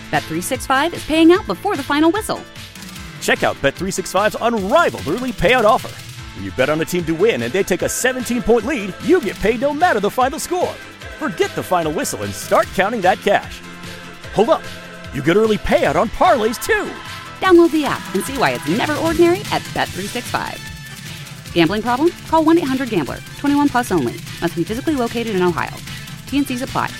Bet365 is paying out before the final whistle. Check out Bet365's unrivaled early payout offer. When you bet on a team to win and they take a 17-point lead, you get paid no matter the final score. Forget the final whistle and start counting that cash. Hold up. You get early payout on parlays, too. Download the app and see why it's never ordinary at Bet365. Gambling problem? Call 1-800-GAMBLER. 21 plus only. Must be physically located in Ohio. T&Cs apply.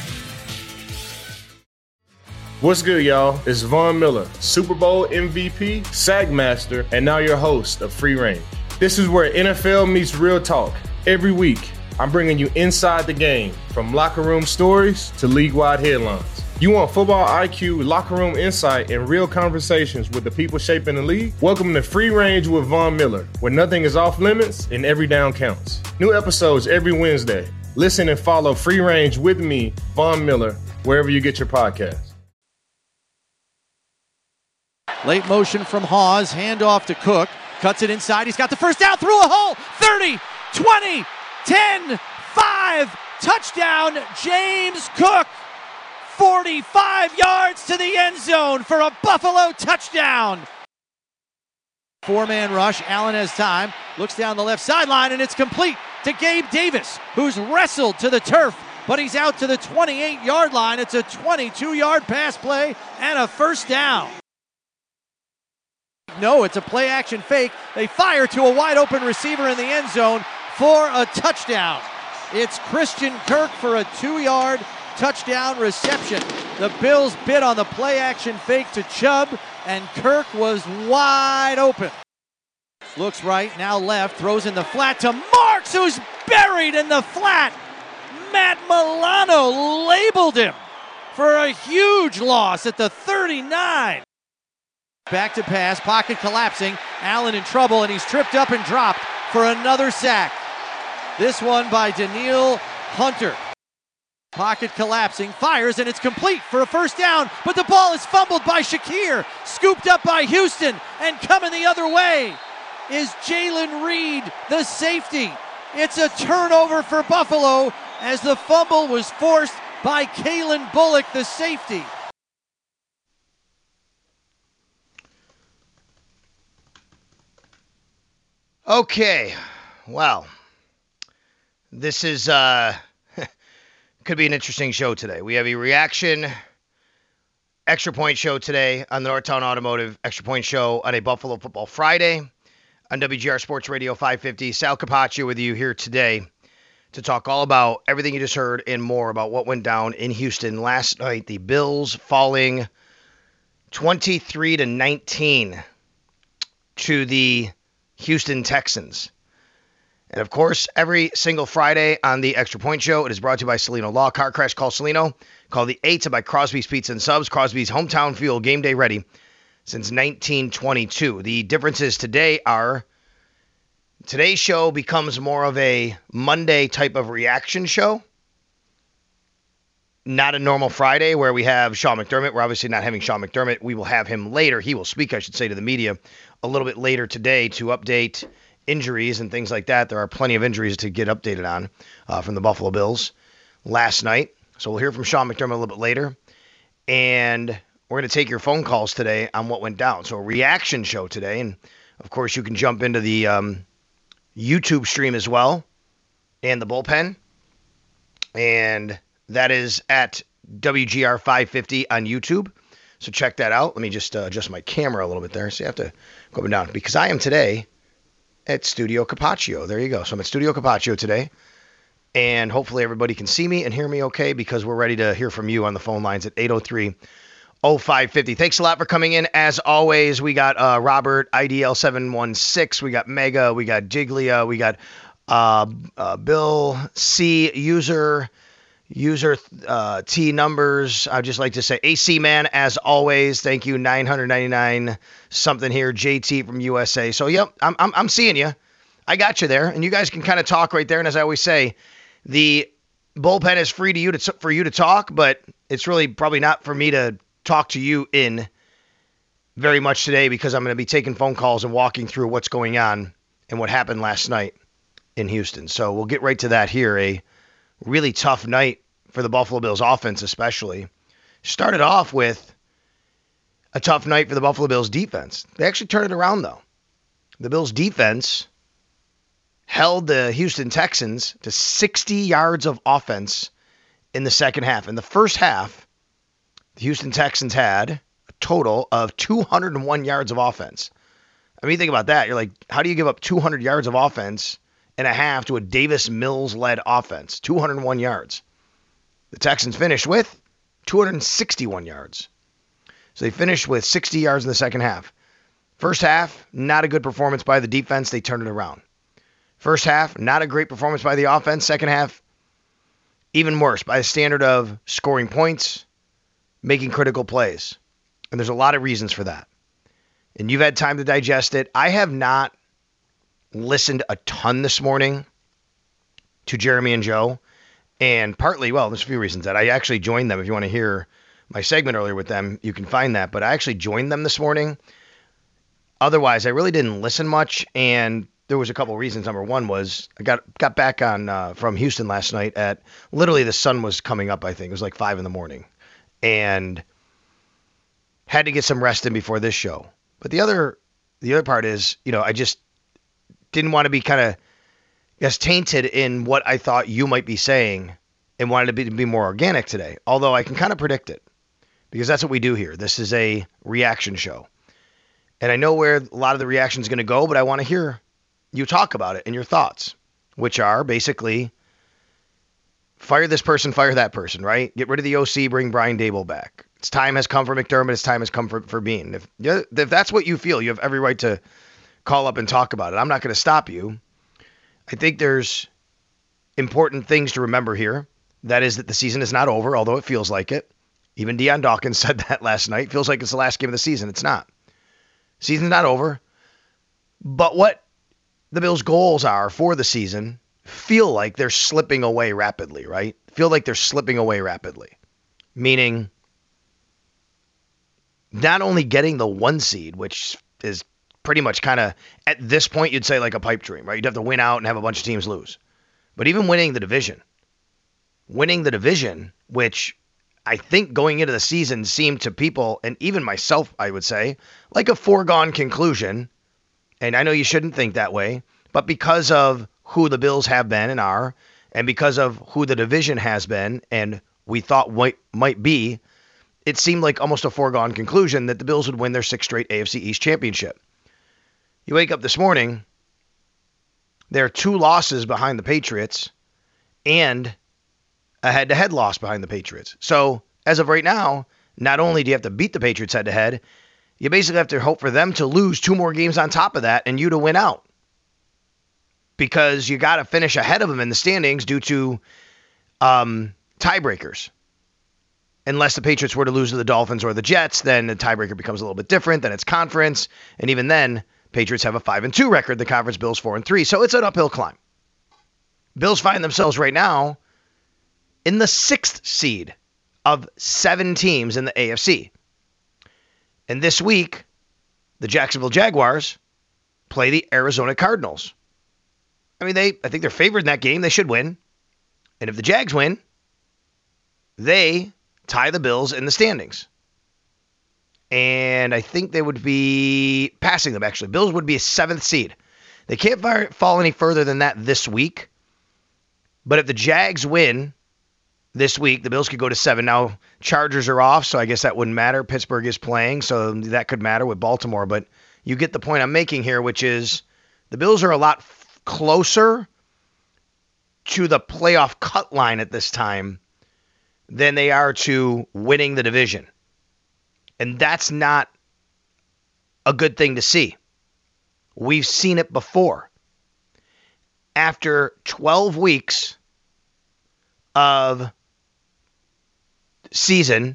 What's good, y'all? It's Von Miller, Super Bowl MVP, Sack Master, and now your host of Free Range. This is where NFL meets real talk. Every week, I'm bringing you inside the game, from locker room stories to league-wide headlines. You want football IQ, locker room insight, and real conversations with the people shaping the league? Welcome to Free Range with Von Miller, where nothing is off limits and every down counts. New episodes every Wednesday. Listen and follow Free Range with me, Von Miller, wherever you get your podcasts. Late motion from Hawes, handoff to Cook, cuts it inside, he's got the first down, through a hole, 30, 20, 10, 5, touchdown, James Cook, 45 yards to the end zone for a Buffalo touchdown. Four-man rush, Allen has time, looks down the left sideline, and it's complete to Gabe Davis, who's wrestled to the turf, but he's out to the 28-yard line. It's a 22-yard pass play and a first down. No, it's a play-action fake. They fire to a wide-open receiver in the end zone for a touchdown. It's Christian Kirk for a 2-yard touchdown reception. The Bills bid on the play-action fake to Chubb, and Kirk was wide open. Looks right, now left, throws in the flat to Marks, who's buried in the flat. Matt Milano labeled him for a huge loss at the 39. Back to pass, pocket collapsing, Allen in trouble, and he's tripped up and dropped for another sack. This one by Danielle Hunter. Pocket collapsing, fires, and it's complete for a first down, but the ball is fumbled by Shakir, scooped up by Houston, and coming the other way is Jalen Reed, the safety. It's a turnover for Buffalo as the fumble was forced by Kalen Bullock, the safety. Okay, well, this is could be an interesting show today. We have a reaction extra point show today on the Northtown Automotive Extra Point Show on a Buffalo Football Friday on WGR Sports Radio 550. Sal Capaccio with you here today to talk all about everything you just heard and more about what went down in Houston last night. The Bills falling 23-19 to the Houston Texans. And of course, every single Friday on the Extra Point Show, it is brought to you by Celino Law. Car crash, call Celino. Call the 8 to buy Crosby's Pizza and Subs. Crosby's hometown fuel, game day ready since 1922. The differences today are today's show becomes more of a Monday type of reaction show. Not a normal Friday where we have Sean McDermott. We're obviously not having Sean McDermott. We will have him later. He will speak, I should say, to the media a little bit later today to update injuries and things like that. There are plenty of injuries to get updated on from the Buffalo Bills last night. So we'll hear from Sean McDermott a little bit later. And we're going to take your phone calls today on what went down. So a reaction show today. And, of course, you can jump into the YouTube stream as well and the bullpen. And that is at WGR 550 on YouTube. So check that out. Let me just adjust my camera a little bit there. So you have to go up and down. Because I am today at Studio Capaccio. There you go. So I'm at Studio Capaccio today. And hopefully everybody can see me and hear me okay because we're ready to hear from you on the phone lines at 803-0550. Thanks a lot for coming in. As always, we got Robert, IDL716. We got Mega. We got Jiglia. We got Bill C. User T numbers. I'd just like to say AC Man, as always. Thank you. 999 something here. JT from USA. So, yep, I'm seeing you. I got you there. And you guys can kind of talk right there. And as I always say, the bullpen is free to you for you to talk, but it's really probably not for me to talk to you in very much today because I'm going to be taking phone calls and walking through what's going on and what happened last night in Houston. So we'll get right to that here. A really tough night for the Buffalo Bills offense especially. Started off with a tough night for the Buffalo Bills defense. They actually turned it around, though. The Bills defense held the Houston Texans to 60 yards of offense in the second half. In the first half, the Houston Texans had a total of 201 yards of offense. I mean, think about that. You're like, how do you give up 200 yards of offense and a half to a Davis Mills-led offense? 201 yards. The Texans finished with 261 yards. So they finished with 60 yards in the second half. First half, not a good performance by the defense. They turned it around. First half, not a great performance by the offense. Second half, even worse by the standard of scoring points, making critical plays. And there's a lot of reasons for that. And you've had time to digest it. I have not listened a ton this morning to Jeremy and Joe. And partly, well, there's a few reasons that I actually joined them. If you want to hear my segment earlier with them, you can find that. But I actually joined them this morning. Otherwise, I really didn't listen much. And there was a couple of reasons. Number one was I got back on from Houston last night at literally the sun was coming up, I think. It was like 5 in the morning. And had to get some rest in before this show. But the other part is, I just didn't want to be kind of tainted in what I thought you might be saying and wanted to be more organic today. Although I can kind of predict it because that's what we do here. This is a reaction show. And I know where a lot of the reaction is going to go, but I want to hear you talk about it and your thoughts, which are basically fire this person, fire that person, right? Get rid of the OC, bring Brian Daboll back. It's time has come for McDermott. It's time has come for Bean. If that's what you feel, you have every right to call up and talk about it. I'm not going to stop you. I think there's important things to remember here. That is that the season is not over, although it feels like it. Even Deion Dawkins said that last night. It feels like it's the last game of the season. It's not. Season's not over. But what the Bills' goals are for the season feel like they're slipping away rapidly, right? Feel like they're slipping away rapidly. Meaning not only getting the 1 seed, which is pretty much kind of, at this point, you'd say like a pipe dream, right? You'd have to win out and have a bunch of teams lose. But even winning the division, which I think going into the season seemed to people, and even myself, I would say, like a foregone conclusion. And I know you shouldn't think that way, but because of who the Bills have been and are, and because of who the division has been and we thought might be, it seemed like almost a foregone conclusion that the Bills would win their 6th straight AFC East championship. You wake up this morning, there are 2 losses behind the Patriots and a head-to-head loss behind the Patriots. So, as of right now, not only do you have to beat the Patriots head-to-head, you basically have to hope for them to lose 2 more games on top of that and you to win out. Because you got to finish ahead of them in the standings due to tiebreakers. Unless the Patriots were to lose to the Dolphins or the Jets, then the tiebreaker becomes a little bit different. Then it's conference. And even then, Patriots have a 5-2 record. The conference Bills 4-3. So it's an uphill climb. Bills find themselves right now in the 6th seed of 7 teams in the AFC. And this week, the Jacksonville Jaguars play the Arizona Cardinals. I mean, I think they're favored in that game. They should win. And if the Jags win, they tie the Bills in the standings. And I think they would be passing them, actually. Bills would be a 7th seed. They can't fall any further than that this week. But if the Jags win this week, the Bills could go to 7. Now, Chargers are off, so I guess that wouldn't matter. Pittsburgh is playing, so that could matter with Baltimore. But you get the point I'm making here, which is the Bills are a lot closer to the playoff cut line at this time than they are to winning the division. And that's not a good thing to see. We've seen it before. After 12 weeks of season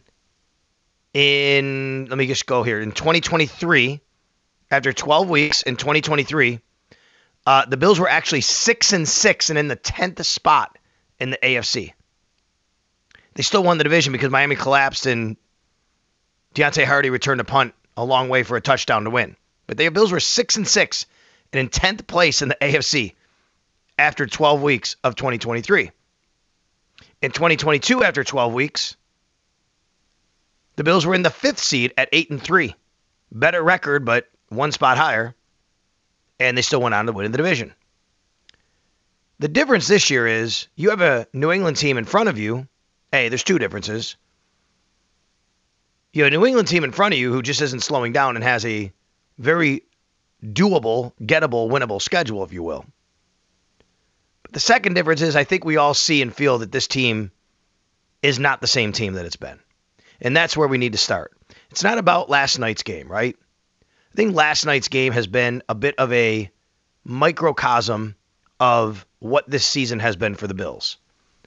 let me just go here. In 2023, after 12 weeks in 2023, the Bills were actually 6-6 and in the 10th spot in the AFC. They still won the division because Miami collapsed and Deontay Hardy returned a punt a long way for a touchdown to win. But the Bills were 6-6 and in 10th place in the AFC after 12 weeks of 2023. In 2022, after 12 weeks, The Bills were in the 5th seed at 8-3. Better record, but one spot higher. And they still went on to win the division. The difference this year is you have a New England team in front of you. Hey, there's two differences. You have a New England team in front of you who just isn't slowing down and has a very doable, gettable, winnable schedule, if you will. But the second difference is I think we all see and feel that this team is not the same team that it's been. And that's where we need to start. It's not about last night's game, right? I think last night's game has been a bit of a microcosm of what this season has been for the Bills.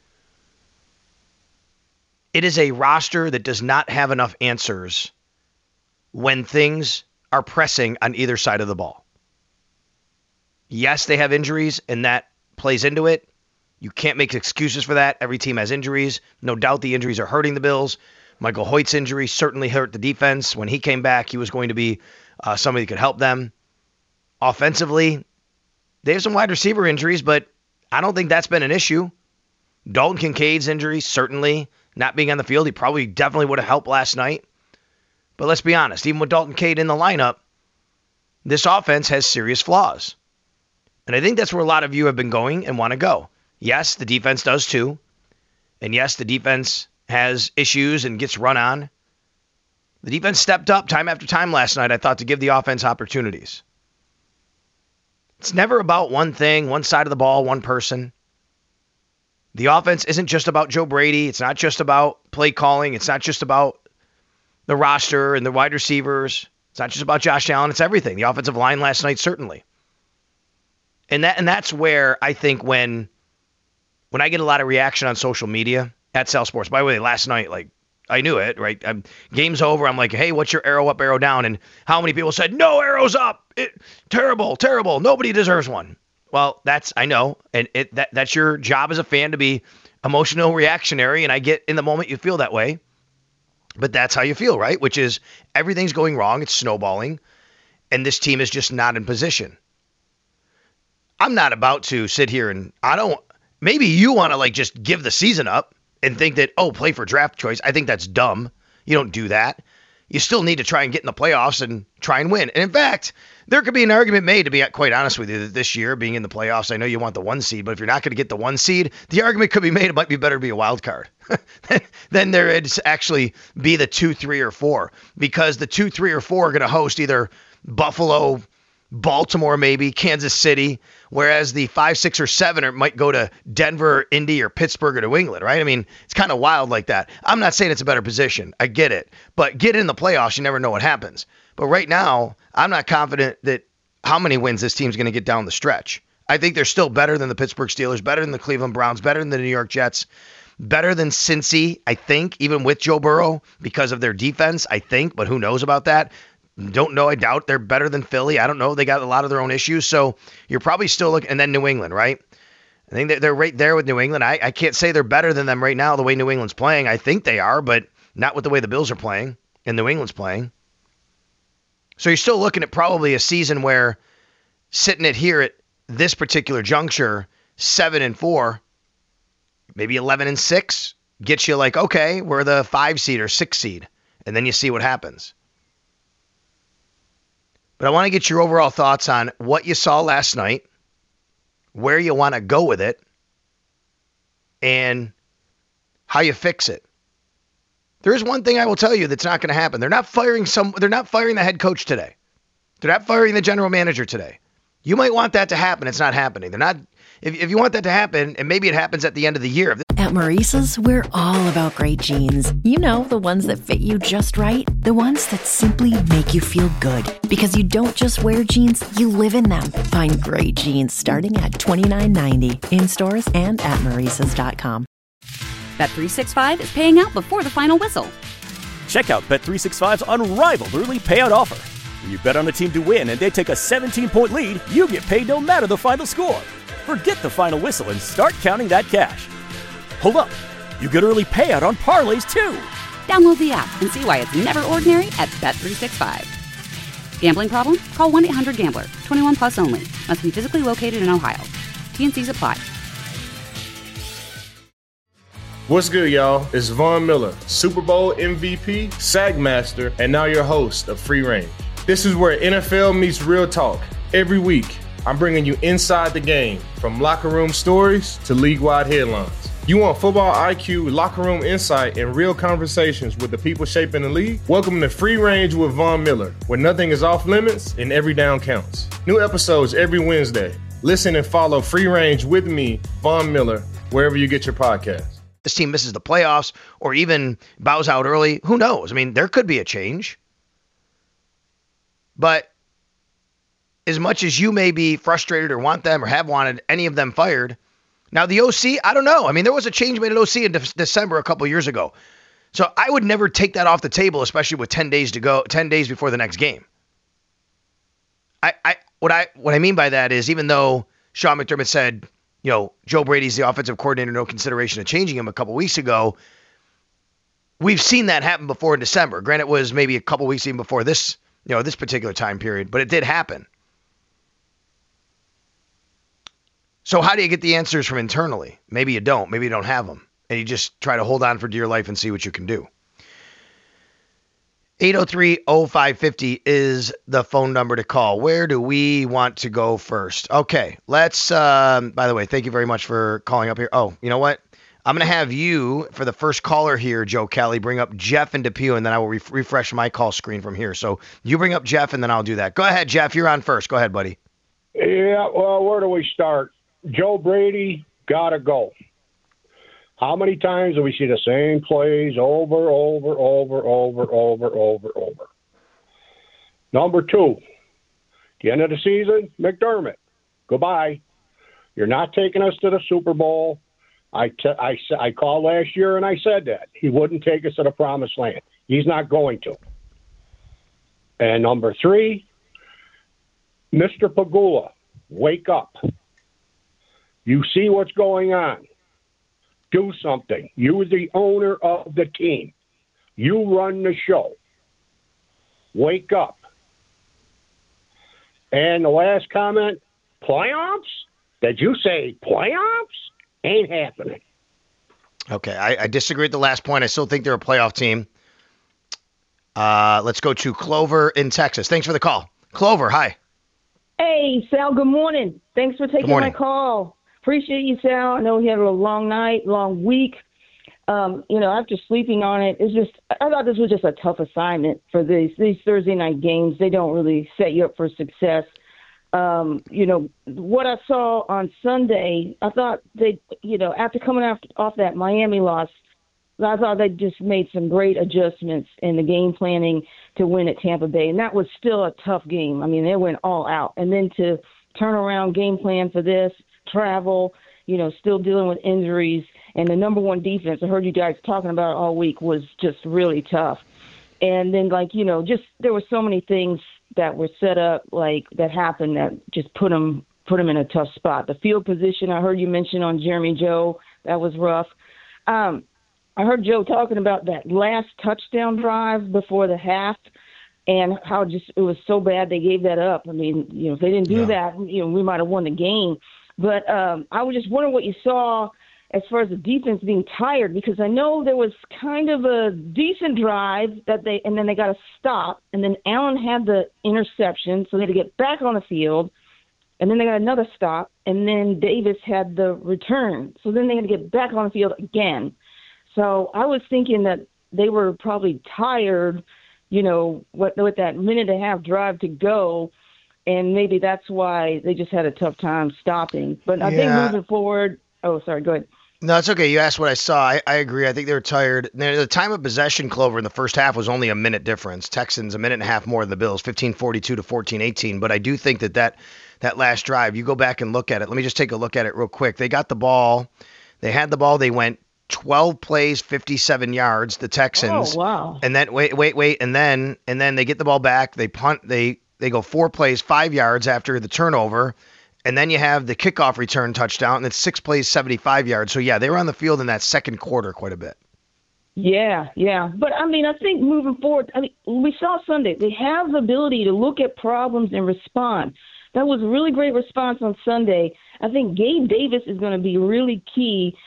It is a roster that does not have enough answers when things are pressing on either side of the ball. Yes, they have injuries, and that plays into it. You can't make excuses for that. Every team has injuries. No doubt the injuries are hurting the Bills. Michael Hoyt's injury certainly hurt the defense. When he came back, he was going to be somebody that could help them. Offensively, they have some wide receiver injuries, but I don't think that's been an issue. Dalton Kincaid's injury, certainly not being on the field, he probably definitely would have helped last night. But let's be honest, even with Dalton Kincaid in the lineup, this offense has serious flaws. And I think that's where a lot of you have been going and want to go. Yes, the defense does too. And yes, the defense has issues and gets run on. The defense stepped up time after time last night, I thought, to give the offense opportunities. It's never about one thing, one side of the ball, one person. The offense isn't just about Joe Brady. It's not just about play calling. It's not just about the roster and the wide receivers. It's not just about Josh Allen. It's everything. The offensive line last night, certainly. And that's where I think when I get a lot of reaction on social media at Sal Sports. By the way, last night, I knew it, right? Game's over. I'm like, hey, what's your arrow up, arrow down? And how many people said, no arrows up? Terrible, terrible. Nobody deserves one. Well, I know. And that's your job as a fan, to be emotional, reactionary. And I get in the moment you feel that way. But that's how you feel, right? Which is everything's going wrong. It's snowballing. And this team is just not in position. I'm not about to sit here and maybe you want to just give the season up and think that, play for draft choice. I think that's dumb. You don't do that. You still need to try and get in the playoffs and try and win. And in fact, there could be an argument made, to be quite honest with you, that this year being in the playoffs, I know you want the 1 seed, but if you're not going to get the 1 seed, the argument could be made it might be better to be a wild card than there is actually be the 2, 3, or 4, because the 2, 3, or 4 are going to host either Buffalo, Baltimore, maybe Kansas City, whereas the 5, 6, or 7 might go to Denver, Indy, or Pittsburgh, or New England, right? I mean, it's kind of wild like that. I'm not saying it's a better position. I get it. But get in the playoffs, you never know what happens. But right now, I'm not confident that how many wins this team's going to get down the stretch. I think they're still better than the Pittsburgh Steelers, better than the Cleveland Browns, better than the New York Jets, better than Cincy, I think, even with Joe Burrow, because of their defense, I think, but who knows about that? Don't know. I doubt they're better than Philly. I don't know. They got a lot of their own issues. So you're probably still looking. And then New England, right? I think they're right there with New England. I can't say they're better than them right now the way New England's playing. I think they are, but not with the way the Bills are playing and New England's playing. So you're still looking at probably a season where sitting it here at this particular juncture, 7-4, maybe 11-6, gets you okay, we're the 5 seed or 6 seed. And then you see what happens. But I want to get your overall thoughts on what you saw last night, where you want to go with it, and how you fix it. There is one thing I will tell you that's not going to happen. They're not firing the head coach today. They're not firing the general manager today. You might want that to happen. It's not happening. They're not. If you want that to happen, and maybe it happens at the end of the year. At Maurice's, we're all about great jeans. You know, the ones that fit you just right. The ones that simply make you feel good. Because you don't just wear jeans, you live in them. Find great jeans starting at $29.90 in stores and at Maurice's.com. Bet365 is paying out before the final whistle. Check out Bet365's unrivaled early payout offer. When you bet on a team to win and they take a 17-point lead, you get paid no matter the final score. Forget the final whistle and start counting that cash. Hold up. You get early payout on parlays, too. Download the app and see why it's never ordinary at Bet365. Gambling problem? Call 1-800-GAMBLER. 21 plus only. Must be physically located in Ohio. T&Cs apply. What's good, y'all? It's Von Miller, Super Bowl MVP, Sagmaster, and now your host of Free Range. This is where NFL meets real talk. Every week, I'm bringing you inside the game, from locker room stories to league-wide headlines. You want football IQ, locker room insight, and real conversations with the people shaping the league? Welcome to Free Range with Von Miller, where nothing is off limits and every down counts. New episodes every Wednesday. Listen and follow Free Range with me, Von Miller, wherever you get your podcasts. This team misses the playoffs or even bows out early, who knows? I mean, there could be a change. But as much as you may be frustrated or want them or have wanted any of them fired, now the OC, I don't know. I mean, there was a change made at OC in December a couple years ago. So I would never take that off the table, especially with 10 days to go, 10 days before the next game. What I mean by that is, even though Sean McDermott said, you know, Joe Brady's the offensive coordinator, no consideration of changing him a couple weeks ago. We've seen that happen before in December. Granted, it was maybe a couple weeks even before this, you know, this particular time period, but it did happen. So how do you get the answers from internally? Maybe you don't. Maybe you don't have them. And you just try to hold on for dear life and see what you can do. 803-0550 is the phone number to call. Where do we want to go first? Okay, let's, by the way, thank you very much for calling up here. Oh, you know what? I'm going to have you, for the first caller here, Joe Kelly, bring up Jeff and Depew, and then I will refresh my call screen from here. So you bring up Jeff, and then I'll do that. Go ahead, Jeff. You're on first. Go ahead, buddy. Yeah, well, where do we start? Joe Brady, got to go. How many times do we see the same plays over? Number two, the end of the season, McDermott, goodbye. You're not taking us to the Super Bowl. I called last year and I said that. He wouldn't take us to the promised land. He's not going to. And number three, Mr. Pegula, wake up. You see what's going on. Do something. You're the owner of the team. You run the show. Wake up. And the last comment, playoffs? Did you say playoffs? Ain't happening. Okay, I disagree with the last point. I still think they're a playoff team. Let's go to Clover in Texas. Thanks for the call. Clover, hi. Hey, Sal, good morning. Thanks for taking my call. Appreciate you, Sal. I know you had a long night, long week. After sleeping on it, I thought this was just a tough assignment for these Thursday night games. They don't really set you up for success. What I saw on Sunday, I thought after coming off that Miami loss, I thought they just made some great adjustments in the game planning to win at Tampa Bay. And that was still a tough game. I mean, they went all out. And then to turn around game plan for this, travel, still dealing with injuries, and the number one defense I heard you guys talking about all week was just really tough. And then, there were so many things that were set up, that happened that just put them in a tough spot. The field position I heard you mention on Jeremy Joe, that was rough. I heard Joe talking about that last touchdown drive before the half and how just it was so bad they gave that up. I mean, if they didn't do that, we might have won the game. But I was just wondering what you saw as far as the defense being tired, because I know there was kind of a decent drive and then they got a stop, and then Allen had the interception, so they had to get back on the field, and then they got another stop, and then Davis had the return, so then they had to get back on the field again. So I was thinking that they were probably tired, with that minute and a half drive to go. And maybe that's why they just had a tough time stopping. But I think moving forward – oh, sorry, go ahead. No, it's okay. You asked what I saw. I agree. I think they were tired. The time of possession, Clover, in the first half was only a minute difference. Texans a minute and a half more than the Bills, 15:42 to 14:18. But I do think that last drive, you go back and look at it. Let me just take a look at it real quick. They got the ball. They had the ball. They went 12 plays, 57 yards, the Texans. Oh, wow. And then, wait. And then they get the ball back. They punt. They go 4 plays, 5 yards after the turnover, and then you have the kickoff return touchdown, and it's 6 plays, 75 yards. So, they were on the field in that second quarter quite a bit. Yeah. But, I think moving forward, we saw Sunday, they have the ability to look at problems and respond. That was a really great response on Sunday. I think Gabe Davis is going to be really key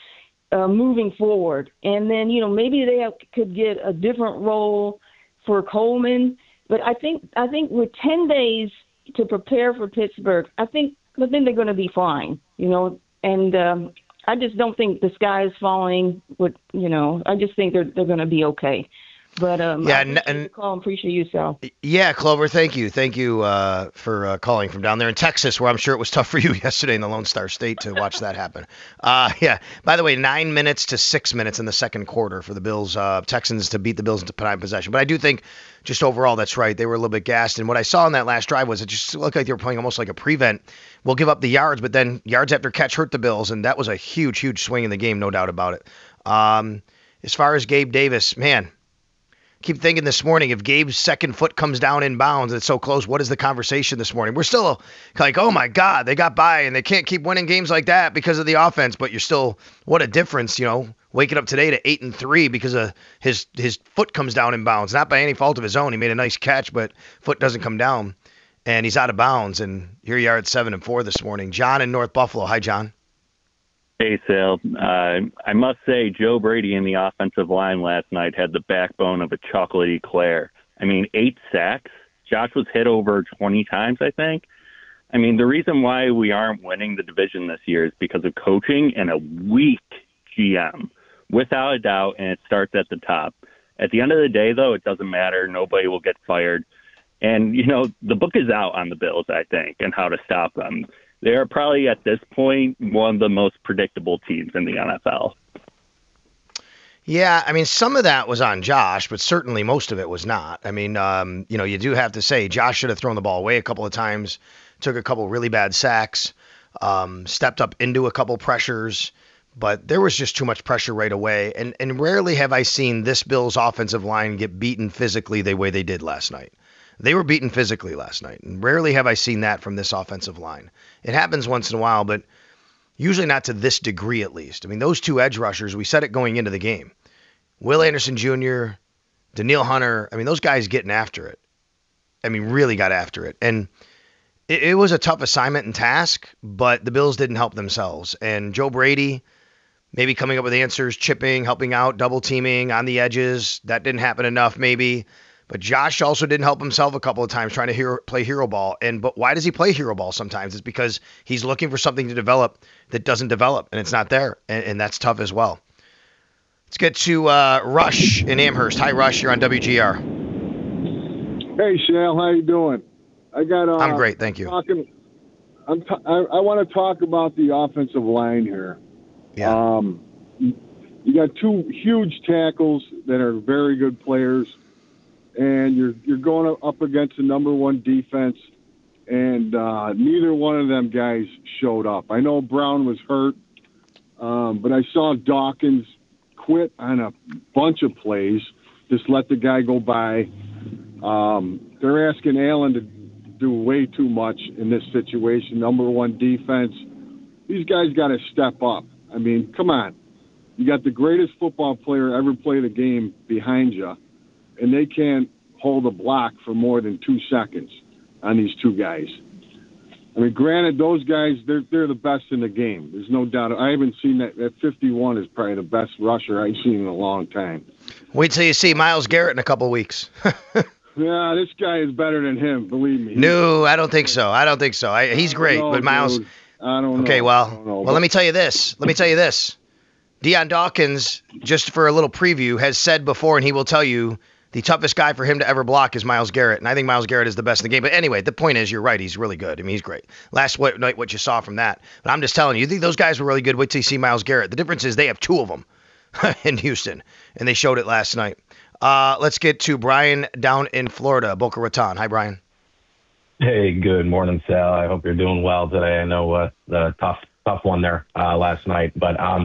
moving forward. And then, maybe they could get a different role for Coleman. But I think with 10 days to prepare for Pittsburgh, I think they're going to be fine, and I just don't think the sky is falling. I just think they're going to be okay. But I appreciate the call. Appreciate you, Sal. Yeah, Clover, thank you for calling from down there in Texas, where I'm sure it was tough for you yesterday in the Lone Star State to watch that happen. Yeah. By the way, 9 minutes to 6 minutes in the second quarter for the Bills, Texans to beat the Bills into time possession. But I do think, just overall, that's right. They were a little bit gassed, and what I saw on that last drive was it just looked like they were playing almost like a prevent. We'll give up the yards, but then yards after catch hurt the Bills, and that was a huge, huge swing in the game, no doubt about it. As far as Gabe Davis, man. Keep thinking this morning, if Gabe's second foot comes down in bounds, it's so close. What is the conversation this morning? We're still like, oh my God, they got by and they can't keep winning games like that because of the offense. But you're still, what a difference, waking up today to 8-3 because of his foot comes down in bounds, not by any fault of his own. He made a nice catch, but foot doesn't come down and he's out of bounds. And here you are at 7-4 this morning. John in North Buffalo. Hi, John. Hey, Sal. I must say, Joe Brady in the offensive line last night had the backbone of a chocolate eclair. 8 sacks. Josh was hit over 20 times, I think. The reason why we aren't winning the division this year is because of coaching and a weak GM, without a doubt, and it starts at the top. At the end of the day, though, it doesn't matter. Nobody will get fired. And, the book is out on the Bills, I think, and how to stop them. They're probably, at this point, one of the most predictable teams in the NFL. Yeah, some of that was on Josh, but certainly most of it was not. You do have to say Josh should have thrown the ball away a couple of times, took a couple really bad sacks, stepped up into a couple pressures, but there was just too much pressure right away. And rarely have I seen this Bills offensive line get beaten physically the way they did last night. They were beaten physically last night, and rarely have I seen that from this offensive line. It happens once in a while, but usually not to this degree at least. Those two edge rushers, we said it going into the game. Will Anderson Jr., Danielle Hunter, those guys getting after it. Really got after it. And it was a tough assignment and task, but the Bills didn't help themselves. And Joe Brady maybe coming up with answers, chipping, helping out, double teaming on the edges. That didn't happen enough maybe. But Josh also didn't help himself a couple of times trying to play hero ball. But why does he play hero ball sometimes? It's because he's looking for something to develop that doesn't develop, and it's not there. And that's tough as well. Let's get to Rush in Amherst. Hi, Rush. You're on WGR. Hey, Shal. How you doing? I'm great. Thank you. I want to talk about the offensive line here. Yeah. You got two huge tackles that are very good players. And you're going up against the number one defense, and neither one of them guys showed up. I know Brown was hurt, but I saw Dawkins quit on a bunch of plays, just let the guy go by. They're asking Allen to do way too much in this situation. Number one defense. These guys got to step up. Come on. You got the greatest football player ever played a game behind you, and they can't hold a block for more than 2 seconds on these two guys. Granted, those guys, they're the best in the game. There's no doubt. I haven't seen that. That 51 is probably the best rusher I've seen in a long time. Wait till you see Myles Garrett in a couple of weeks. Yeah, this guy is better than him, believe me. No, I don't think so. He's great, but Myles. Dude. I don't know. Okay, well, let me tell you this. Deion Dawkins, just for a little preview, has said before, and he will tell you, the toughest guy for him to ever block is Myles Garrett, and I think Myles Garrett is the best in the game. But anyway, the point is, you're right. He's really good. He's great. Last night, what you saw from that. But I'm just telling you, think those guys were really good. Wait till you see Myles Garrett. The difference is they have 2 of them in Houston, and they showed it last night. Let's get to Brian down in Florida, Boca Raton. Hi, Brian. Hey, good morning, Sal. I hope you're doing well today. I know the tough one there last night. But, now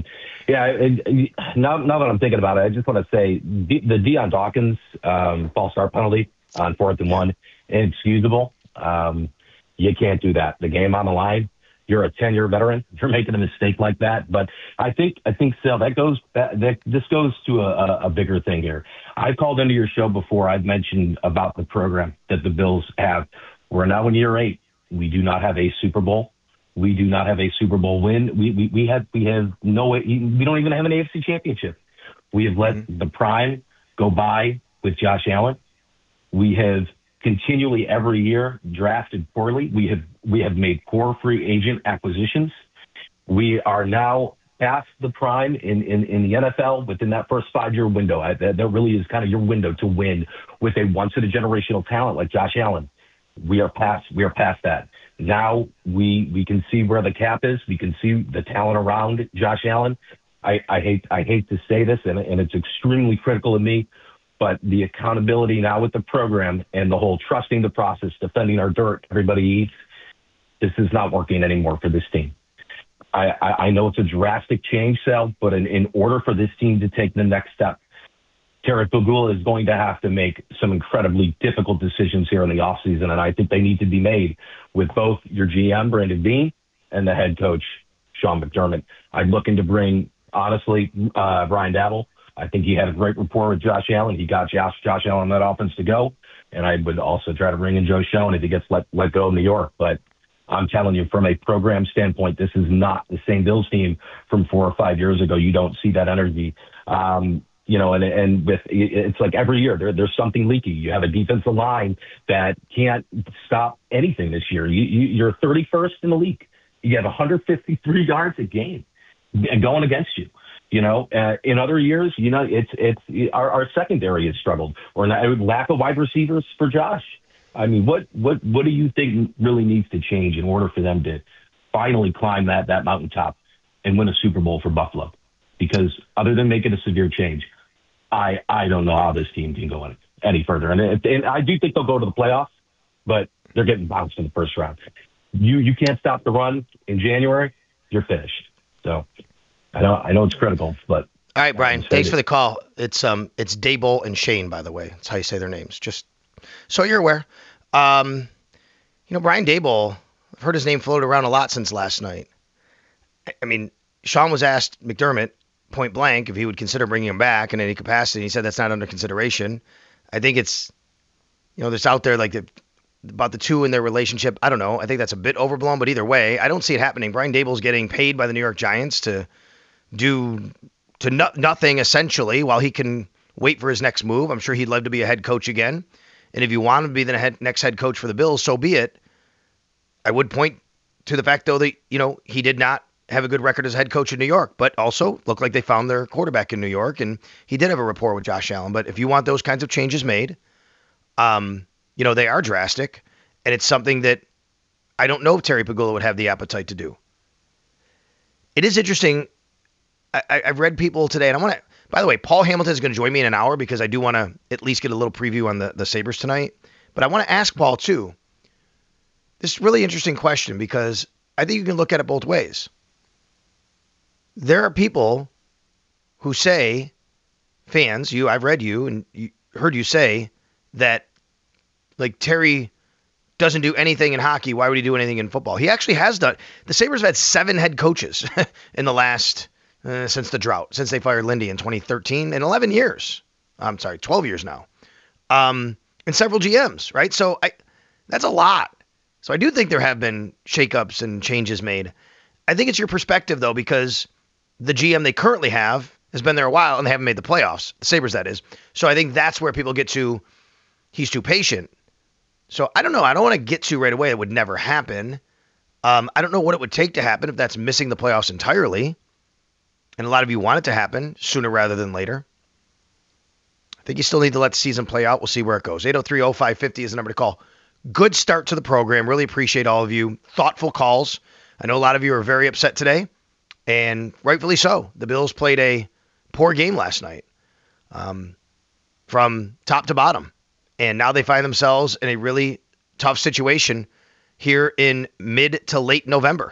that I'm thinking about it, I just want to say the Deion Dawkins false start penalty on 4th and 1, inexcusable. You can't do that. The game on the line. You're a 10-year veteran. You're making a mistake like that. But I think Sal, this goes to a bigger thing here. I called into your show before. I've mentioned about the program that the Bills have. We're now in year 8. We do not have a Super Bowl. We do not have a Super Bowl win. We have no. We don't even have an AFC Championship. We have let the prime go by with Josh Allen. We have continually every year drafted poorly. We have made poor free agent acquisitions. We are now past the prime in the NFL within that first 5-year window. That really is kind of your window to win with a once-in-a-generational talent like Josh Allen. We are past that. Now we can see where the cap is. We can see the talent around Josh Allen. I hate to say this, and it's extremely critical of me, but the accountability now with the program and the whole trusting the process, defending our dirt, everybody eats, this is not working anymore for this team. I know it's a drastic change, Sal, but in order for this team to take the next step, Terry Pegula is going to have to make some incredibly difficult decisions here in the offseason, and I think they need to be made with both your GM, Brandon Beane, and the head coach, Sean McDermott. I'm looking to bring, honestly, Brian Daboll. I think he had a great rapport with Josh Allen. He got Josh Allen that offense to go, and I would also try to bring in Joe Schoen if he gets let go in New York. But I'm telling you, from a program standpoint, this is not the same Bills team from 4 or 5 years ago. You don't see that energy. And with it's like every year there's something leaky. You have a defensive line that can't stop anything this year. You're 31st in the league. You have 153 yards a game going against you. In other years, it's our secondary has struggled, or lack of wide receivers for Josh. I mean, what do you think really needs to change in order for them to finally climb that mountaintop and win a Super Bowl for Buffalo? Because other than making a severe change, I don't know how this team can go any further. And I do think they'll go to the playoffs, but they're getting bounced in the first round. You can't stop the run in January, you're finished. So I know it's critical, but all right, Brian, thanks for the call. It's Daboll and Shane, by the way. That's how you say their names. Just so you're aware. Brian Daboll, I've heard his name float around a lot since last night. I mean, Sean was asked McDermott point blank if he would consider bringing him back in any capacity. He said that's not under consideration. I think it's, there's out there like about the two in their relationship. I don't know. I think that's a bit overblown, but either way, I don't see it happening. Brian Daboll's getting paid by the New York Giants to do nothing essentially while he can wait for his next move. I'm sure he'd love to be a head coach again. And if you want him to be the next head coach for the Bills, so be it. I would point to the fact, though, that, he did not have a good record as head coach in New York, but also looked like they found their quarterback in New York, and he did have a rapport with Josh Allen. But if you want those kinds of changes made, they are drastic, and it's something that I don't know if Terry Pegula would have the appetite to do. It is interesting. I've read people today, and I want to, by the way, Paul Hamilton is going to join me in an hour because I do want to at least get a little preview on the Sabres tonight. But I want to ask Paul, too, this really interesting question, because I think you can look at it both ways. There are people who say, fans, I've read you and heard you say that, like, Terry doesn't do anything in hockey. Why would he do anything in football? He actually has done. The Sabres have had 7 head coaches in the last, since the drought, since they fired Lindy in 2013, in 11 years. I'm sorry, 12 years now. And several GMs, right? So that's a lot. So I do think there have been shakeups and changes made. I think it's your perspective, though, because the GM they currently have has been there a while and they haven't made the playoffs. The Sabres, that is. So I think that's where people get to, he's too patient. So I don't know. I don't want to get to right away. It would never happen. I don't know what it would take to happen if that's missing the playoffs entirely. And a lot of you want it to happen sooner rather than later. I think you still need to let the season play out. We'll see where it goes. 803-0550 is the number to call. Good start to the program. Really appreciate all of you. Thoughtful calls. I know a lot of you are very upset today, and rightfully so. The Bills played a poor game last night from top to bottom. And now they find themselves in a really tough situation here in mid to late November.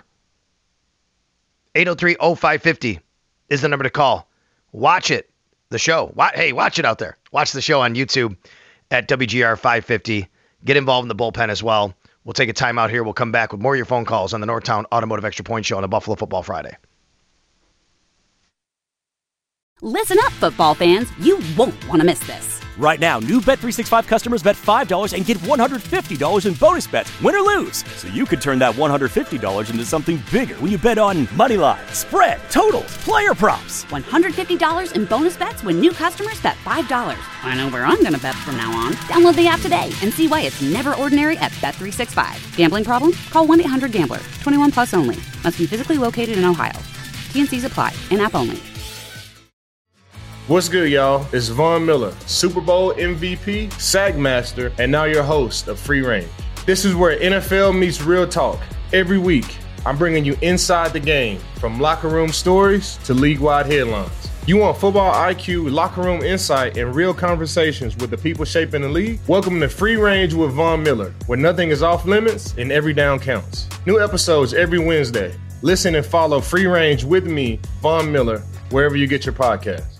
803-0550 is the number to call. Watch it, the show. Hey, watch it out there. Watch the show on YouTube at WGR 550. Get involved in the bullpen as well. We'll take a timeout here. We'll come back with more of your phone calls on the Northtown Automotive Extra Point Show on a Buffalo Football Friday. Listen up, football fans. You won't want to miss this. Right now, new Bet365 customers bet $5 and get $150 in bonus bets, win or lose. So you could turn that $150 into something bigger when you bet on money line, spread, totals, player props. $150 in bonus bets when new customers bet $5. I know where I'm going to bet from now on. Download the app today and see why it's never ordinary at Bet365. Gambling problem? Call 1-800-GAMBLER. 21 plus only. Must be physically located in Ohio. T&Cs apply. In-app only. What's good, y'all? It's Von Miller, Super Bowl MVP, SAG Master, and now your host of Free Range. This is where NFL meets real talk. Every week, I'm bringing you inside the game, from locker room stories to league-wide headlines. You want football IQ, locker room insight, and real conversations with the people shaping the league? Welcome to Free Range with Von Miller, where nothing is off limits and every down counts. New episodes every Wednesday. Listen and follow Free Range with me, Von Miller, wherever you get your podcasts.